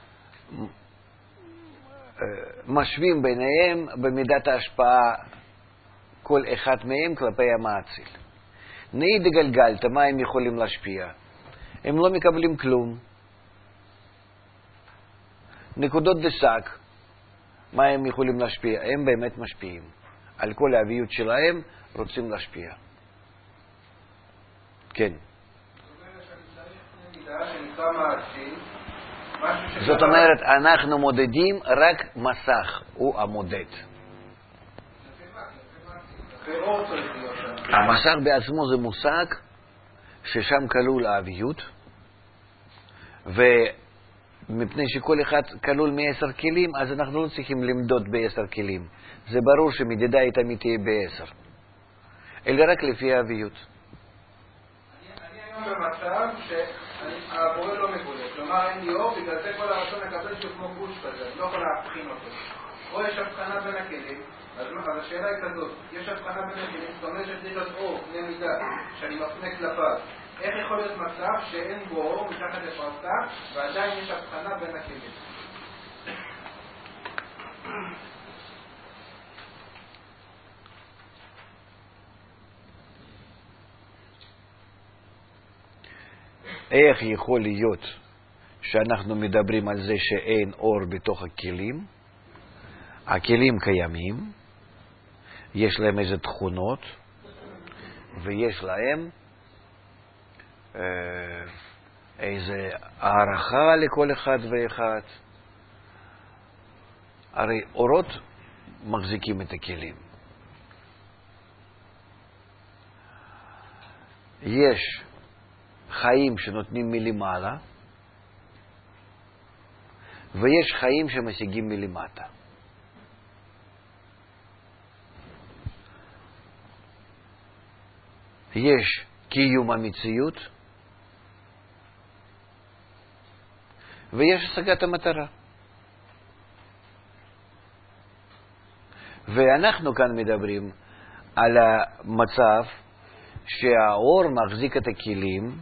משווים ביניהם במידת ההשפעה כל אחד מהם כלפי המעציל. נאי דגלגלתא, מה הם יכולים להשפיע? הם לא מקבלים כלום. נקודות דסק, מה הם יכולים להשפיע? הם באמת משפיעים. על כל האביות שלהם רוצים להשפיע. כן. זאת אומרת, אנחנו מודדים רק מסך, הוא המודד. המסך בעצמו זה מושג ששם כלול האביות, ומפני שכל אחד כלול מעשר כלים, אז אנחנו לא צריכים למדוד בעשר כלים. זה ברור שמדידה תמיד תהיה בעשר, אלא רק לפי האביות. אני היום במצב שהבורא לא מגולה, כלומר אין לי אור, בגלל זה כל הרצון לקבל שהוא כמו גוש כזה, אני לא יכול להבחין אותו. או יש הבחנה בין הכלים, אז השאלה היא כזאת, יש הבחנה בין הכלים, זאת אומרת שצריך להיות אור, קנה מידה, שאני מפנה כלפיו. איך יכול להיות מצב שאין בו אור מתחת לפרסה, ועדיין יש הבחנה בין הכלים? איך יכול להיות שאנחנו מדברים על זה שאין אור בתוך הכלים? הכלים קיימים, יש להם איזה תכונות, ויש להם אה, איזה הערכה לכל אחד ואחד. הרי אורות מחזיקים את הכלים. יש חיים שנותנים מלמעלה, ויש חיים שמשיגים מלמטה. יש קיום המציאות, ויש השגת המטרה. ואנחנו כאן מדברים על המצב שהאור מחזיק את הכלים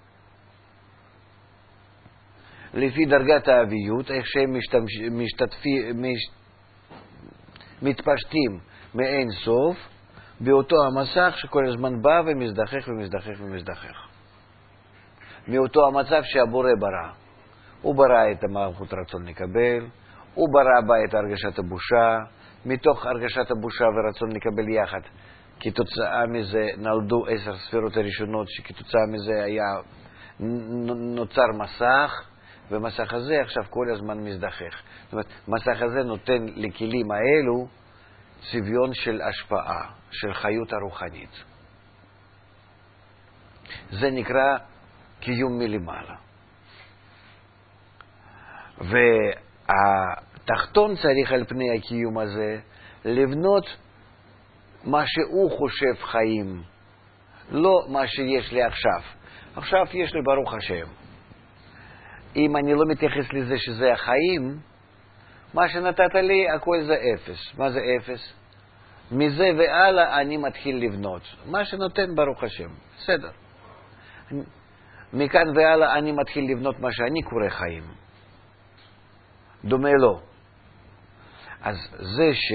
לפי דרגת האביות, איך שהם משתתפים, מש... מתפשטים מאין סוף באותו המסך שכל הזמן בא ומזדחך ומזדחך ומזדחך. מאותו המצב שהבורא ברא. הוא ברא את המלכות רצון לקבל, הוא ברא בה את הרגשת הבושה, מתוך הרגשת הבושה ורצון לקבל יחד. כתוצאה מזה נולדו עשר ספירות הראשונות, שכתוצאה מזה היה נוצר מסך, ומסך הזה עכשיו כל הזמן מזדחך. זאת אומרת, מסך הזה נותן לכלים האלו צביון של השפעה, של חיות הרוחנית. זה נקרא קיום מלמעלה. והתחתון צריך על פני הקיום הזה לבנות מה שהוא חושב חיים, לא מה שיש לי עכשיו. עכשיו יש לי ברוך השם. אם אני לא מתייחס לזה שזה החיים, מה שנתת לי הכל זה אפס. מה זה אפס? מזה והלאה אני מתחיל לבנות. מה שנותן ברוך השם. בסדר. מכאן והלאה אני מתחיל לבנות מה שאני קורא חיים. דומה לו. אז זה ש...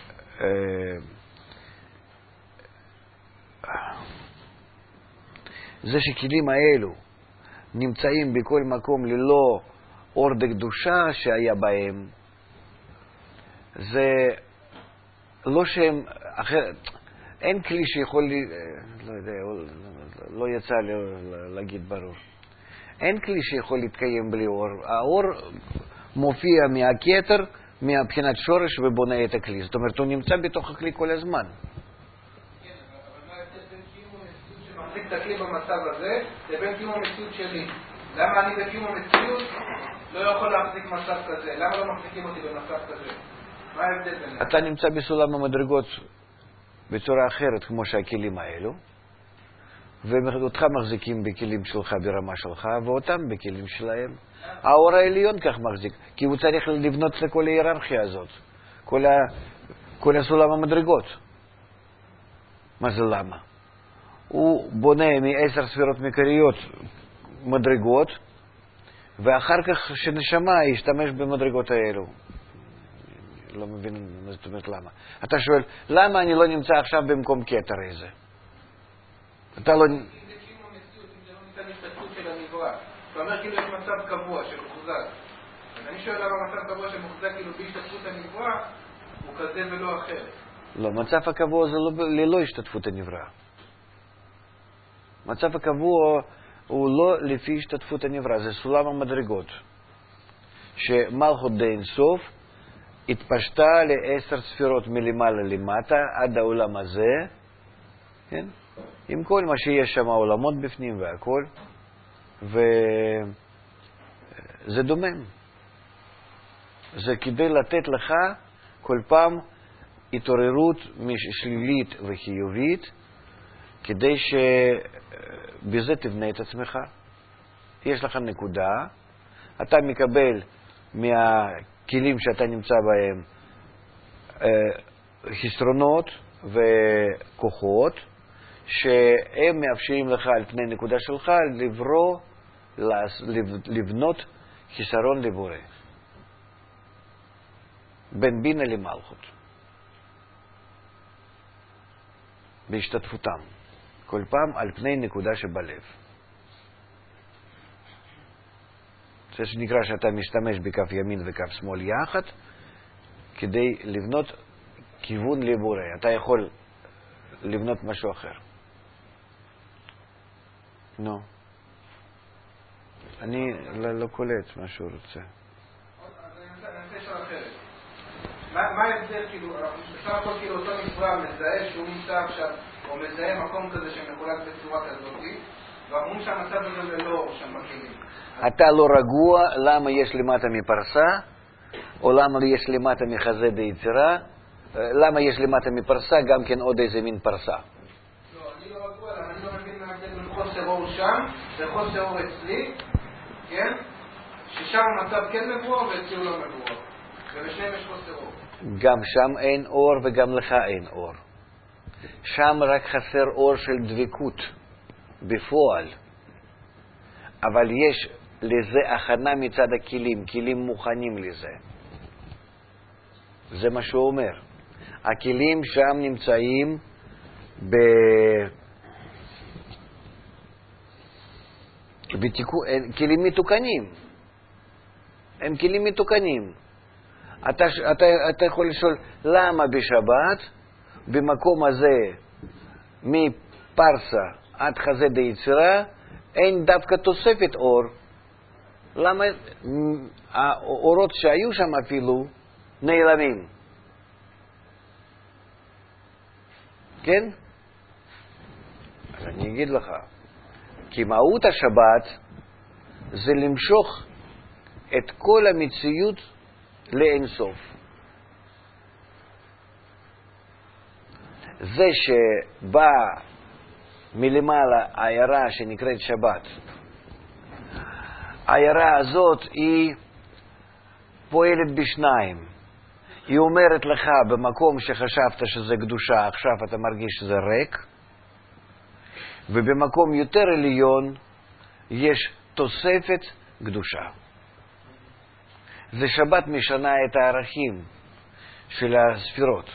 זה שכלים האלו נמצאים בכל מקום ללא אור דקדושה שהיה בהם, זה לא שהם אחרת, אין כלי שיכול, לא יודע, לא יצא לי להגיד ברור, אין כלי שיכול להתקיים בלי אור. האור מופיע מהכתר, מבחינת שורש, ובונה את הכלי. זאת אומרת, הוא נמצא בתוך הכלי כל הזמן. מחזיק את הכלי במצב הזה, לבין קיום המציאות שלי. למה אני בקיום המציאות לא יכול להחזיק מצב כזה? למה לא מחזיקים אותי במצב כזה? מה ההבדל ביניהם? אתה נמצא בסולם המדרגות בצורה אחרת, כמו שהכלים האלו, ואותך מחזיקים בכלים שלך ברמה שלך, ואותם בכלים שלהם. האור העליון כך מחזיק, כי הוא צריך לבנות לכל ההיררכיה הזאת, כל, ה... כל הסולם המדרגות. מה זה למה? הוא בונה מעשר ספירות מקריות מדרגות, ואחר כך שנשמה ישתמש במדרגות האלו. לא מבין מה זאת אומרת למה. אתה שואל, למה אני לא נמצא עכשיו במקום כתר איזה? אתה לא... אם זה קיום המציאות, אם זה לא ניתן השתתפות של הנברא, אתה אומר כאילו יש מצב קבוע שמוחזק. אז אני שואל למה מצב קבוע שמוחזק כאילו בהשתתפות הנברא, הוא כזה ולא אחר. לא, מצב הקבוע זה לא, ללא השתתפות הנברא. מצב הקבוע הוא לא לפי השתתפות הנברא, זה סולם המדרגות. שמלכות די אינסוף התפשטה לעשר ספירות מלמעלה למטה עד העולם הזה, כן? עם כל מה שיש שם עולמות בפנים והכל, וזה דומם. זה כדי לתת לך כל פעם התעוררות שלילית וחיובית, כדי שבזה תבנה את עצמך. יש לך נקודה, אתה מקבל מהכלים שאתה נמצא בהם חסרונות וכוחות, שהם מאפשרים לך על פני נקודה שלך לברוא, לבנות חיסרון לבורא. בין בינה למלכות. בהשתתפותם. כל פעם על פני נקודה שבלב. זה שנקרא שאתה משתמש בכף ימין וכף שמאל יחד, כדי לבנות כיוון לבורא. אתה יכול לבנות משהו אחר. נו. אני לא קולט מה שהוא רוצה. אני רוצה לשאול אחרת. מה ההבדל, כאילו, בסך הכל כאילו אותו נברא מזהה שהוא נמצא עכשיו, או מזהה מקום כזה שמחולק בצורה כזאת, ואומרים שהמצב הזה ללא אור שם בכלים. אתה לא רגוע למה יש למטה מפרסה, או למה יש למטה מחזה דיצירה, למה יש למטה מפרסה גם כן עוד איזה מין פרסה. לא, אני לא רגוע, למה אני לא מבין מה ההבדל בין חוסר אור שם, וחוסר אור אצלי, כן? ששם המצב כן מבואר ואצלי הוא לא מבואר. ובשניהם יש חוסר אור. גם שם אין אור וגם לך אין אור. שם רק חסר אור של דבקות בפועל. אבל יש לזה הכנה מצד הכלים, כלים מוכנים לזה. זה מה שהוא אומר. הכלים שם נמצאים ב... בתיקו... כלים מתוקנים. הם כלים מתוקנים. אתה, אתה, אתה יכול לשאול, למה בשבת, במקום הזה, מפרסה עד חזה דיצירה, אין דווקא תוספת אור? למה האורות שהיו שם אפילו נעלמים? כן? אז אני אגיד לך, כי מהות השבת זה למשוך את כל המציאות לאינסוף. זה שבא מלמעלה העיירה שנקראת שבת, העיירה הזאת היא פועלת בשניים. היא אומרת לך, במקום שחשבת שזה קדושה, עכשיו אתה מרגיש שזה ריק, ובמקום יותר עליון יש תוספת קדושה. זה שבת משנה את הערכים של הספירות.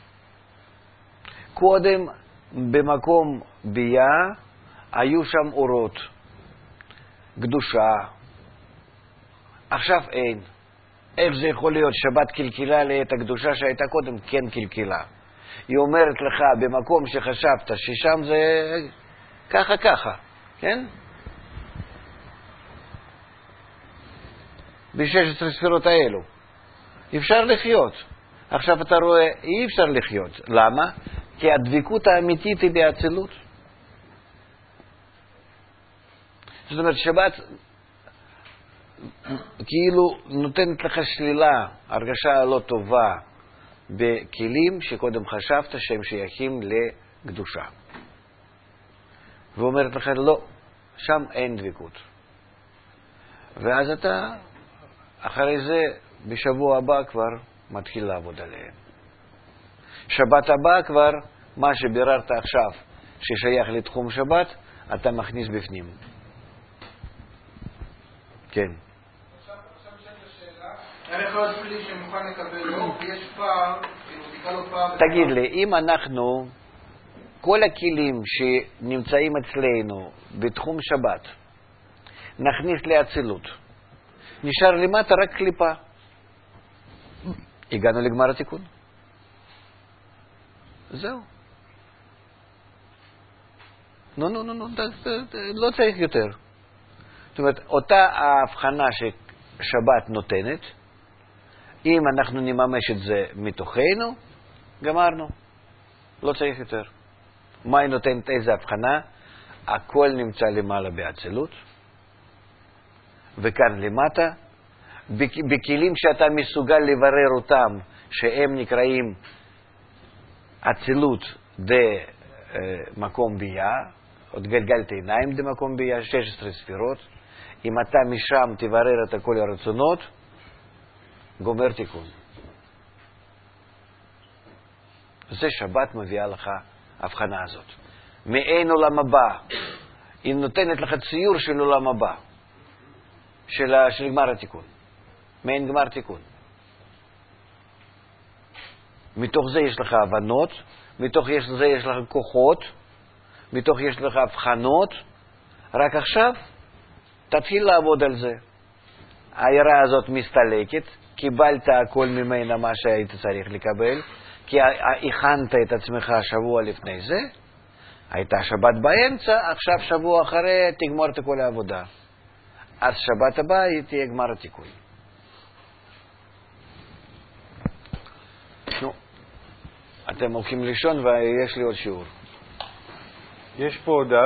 קודם במקום ביה היו שם אורות, קדושה, עכשיו אין. איך זה יכול להיות? שבת קלקלה לי את הקדושה שהייתה קודם? כן קלקלה. היא אומרת לך, במקום שחשבת ששם זה ככה ככה, כן? ב-שש עשרה ספירות האלו אפשר לחיות. עכשיו אתה רואה, אי אפשר לחיות. למה? כי הדבקות האמיתית היא באצילות. זאת אומרת, שבת כאילו נותנת לך שלילה, הרגשה לא טובה בכלים שקודם חשבת שהם שייכים לקדושה. ואומרת לך, לא, שם אין דבקות. ואז אתה, אחרי זה, בשבוע הבא כבר מתחיל לעבוד עליהם. שבת הבא כבר, מה שביררת עכשיו, ששייך לתחום שבת, אתה מכניס בפנים. כן. עכשיו שאלת השאלה, איך יכול להיות כלי שמוכן לקבל אור, כי יש פער, כאילו תקרא לו פער... תגיד לי, אם אנחנו, כל הכלים שנמצאים אצלנו בתחום שבת, נכניס לאצילות, נשאר למטה רק קליפה. הגענו לגמר התיקון. זהו. נו, נו, נו, נו, לא צריך יותר. זאת אומרת, אותה ההבחנה ששבת נותנת, אם אנחנו נממש את זה מתוכנו, גמרנו. לא צריך יותר. מה היא נותנת? איזה הבחנה? הכל נמצא למעלה באצילות, וכאן למטה, בכלים שאתה מסוגל לברר אותם, שהם נקראים אצילות דמקום ביה, עוד גלגלת עיניים דמקום ביה, שש עשרה ספירות. אם אתה משם תברר את כל הרצונות, גומר תיקון. זה שבת מביאה לך הבחנה הזאת. מעין עולם הבא, היא נותנת לך ציור של עולם הבא, של, של גמר התיקון. מעין גמר תיקון. מתוך זה יש לך הבנות, מתוך זה יש לך כוחות, מתוך יש לך הבחנות. רק עכשיו תתחיל לעבוד על זה. העירה הזאת מסתלקת, קיבלת הכל ממנה מה שהיית צריך לקבל, כי הכנת את עצמך שבוע לפני זה, הייתה שבת באמצע, עכשיו שבוע אחרי תגמור את כל העבודה. אז שבת הבאה תהיה גמר התיקון. נו, אתם הולכים לישון ויש לי עוד שיעור. יש פה הודעה